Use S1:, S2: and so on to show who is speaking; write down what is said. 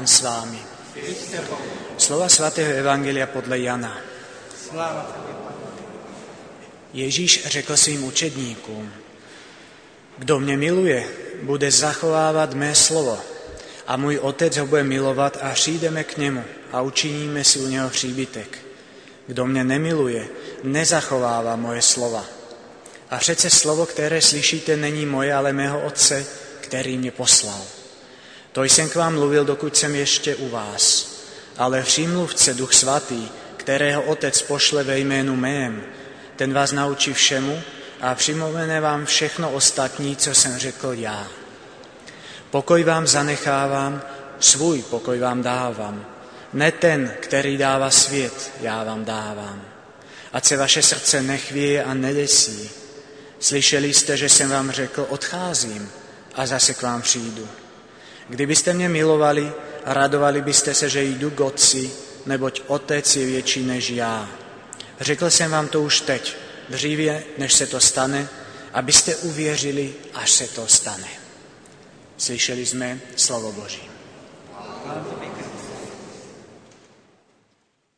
S1: s vámi. Slova svatého evangelia podle Jana. Ježíš řekl svým učedníkům: Kdo mě miluje, bude zachovávat mé slovo a můj Otec ho bude milovat a přijdeme k němu a učiníme si u něho příbytek. Kdo mě nemiluje, nezachovává moje slova. A přece slovo, které slyšíte, není moje, ale mého Otce, který mě poslal. To jsem k vám mluvil, dokud jsem ještě u vás. Ale přímluvce, Duch Svatý, kterého Otec pošle ve jménu mém, ten vás naučí všemu a připomene vám všechno ostatní, co jsem řekl já. Pokoj vám zanechávám, svůj pokoj vám dávám. Ne ten, který dává svět, já vám dávám. Ať se vaše srdce nechvěje a neděsí. Slyšeli jste, že jsem vám řekl, odcházím a zase k vám přijdu. Kdybyste mě milovali, radovali byste se, že jdu k Otci, neboť Otec je větší než já. Řekl jsem vám to už teď, dříve, než se to stane, abyste uvěřili, až se to stane. Slyšeli jsme slovo Boží.